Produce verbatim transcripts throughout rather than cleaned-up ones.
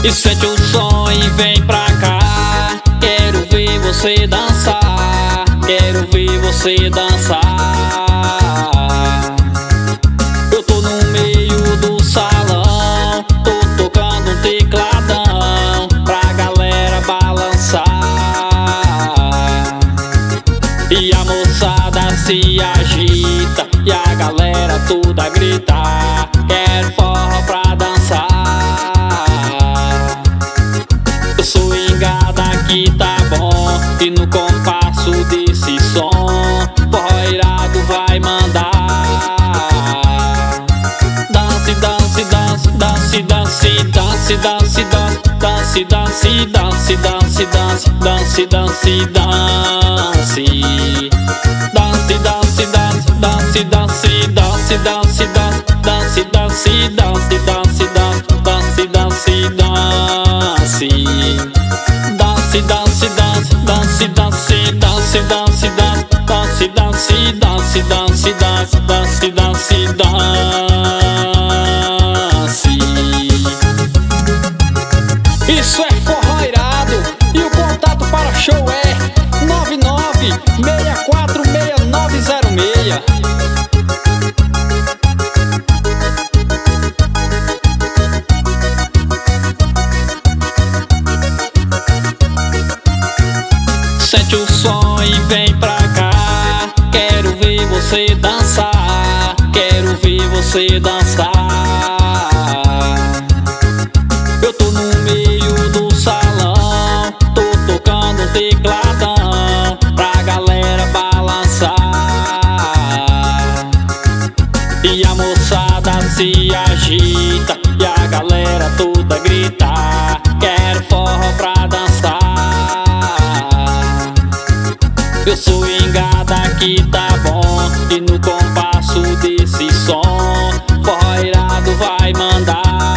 E sente o som e vem pra cá. Quero ver você dançar, quero ver você dançar. Eu tô no meio do salão, tô tocando um tecladão pra galera balançar. E a moçada se agita e a galera toda grita: quero forró pra dançar. O swingada aqui tá bom, e no compasso desse som forró irado vai mandar. Dance, dance, dance, dance, dance, dance, dance, dance, dance, dance, dance, dance, dance, dance, dance, dance. Dance, dance, dance, dance, dance, dance, dance, dance, dance, dance, dance, dance, dance, dance, dance, dance. Dance, dance, dance, dance, dance, dance, dance, dance, dance, dance, dance, dance, dance, dance, dance. Isso é forró irado, e o contato para show é nove nove seis quatro seis nove zero seis. Sente o som e vem pra cá. Quero ver você dançar, quero ver você dançar. Eu tô no meio do salão, tô tocando um tecladão pra galera balançar. E a moçada se agita e a galera toda grita: quero forró pra dançar. Eu sou engada aqui tá bom, e no compasso desse som forró irado vai mandar.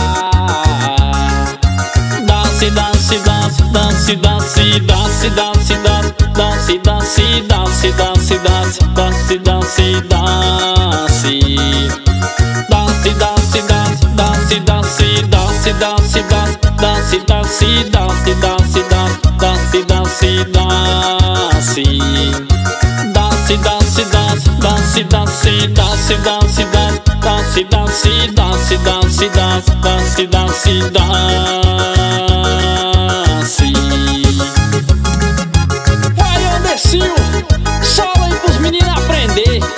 Dance, dance, dance, dance, dance, dance, dance, dance, dance, dance, dance, dance, dance, dance, dance, dance. Dance, dance, dance, dance, dance, dance, dance, dance, dance, dance, dance, dance, dance, dance, dance, dance. Dance, dance, dance, dance, dance, dance, dance, dance, dance, dance, dance, dance, dance, dance, dance. Vai, Andercinho, sola aí pros meninos aprender.